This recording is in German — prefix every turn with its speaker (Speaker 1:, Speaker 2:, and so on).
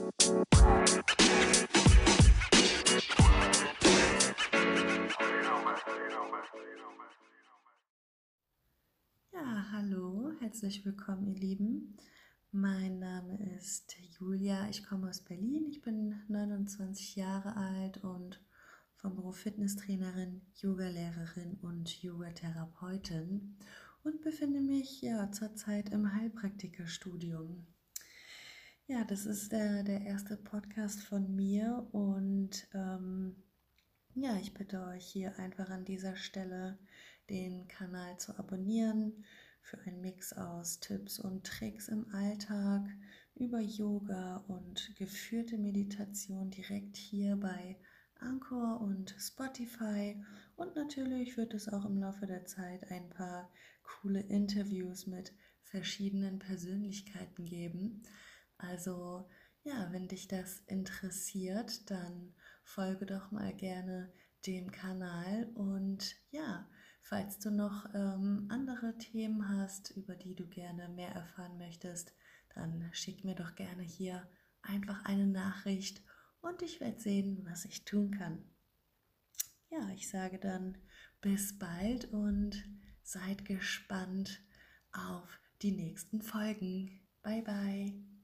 Speaker 1: Ja, hallo, herzlich willkommen, ihr Lieben. Mein Name ist Julia, ich komme aus Berlin, ich bin 29 Jahre alt und vom Beruf Fitnesstrainerin, Yogalehrerin und Yogatherapeutin und befinde mich zurzeit im Heilpraktikerstudium. Ja, das ist der erste Podcast von mir und ich bitte euch hier einfach an dieser Stelle den Kanal zu abonnieren für einen Mix aus Tipps und Tricks im Alltag über Yoga und geführte Meditation direkt hier bei Anchor und Spotify. Und natürlich wird es auch im Laufe der Zeit ein paar coole Interviews mit verschiedenen Persönlichkeiten geben. Also ja, wenn dich das interessiert, dann folge doch mal gerne dem Kanal und ja, falls du noch andere Themen hast, über die du gerne mehr erfahren möchtest, dann schick mir doch gerne hier einfach eine Nachricht und ich werde sehen, was ich tun kann. Ja, ich sage dann bis bald und seid gespannt auf die nächsten Folgen. Bye bye.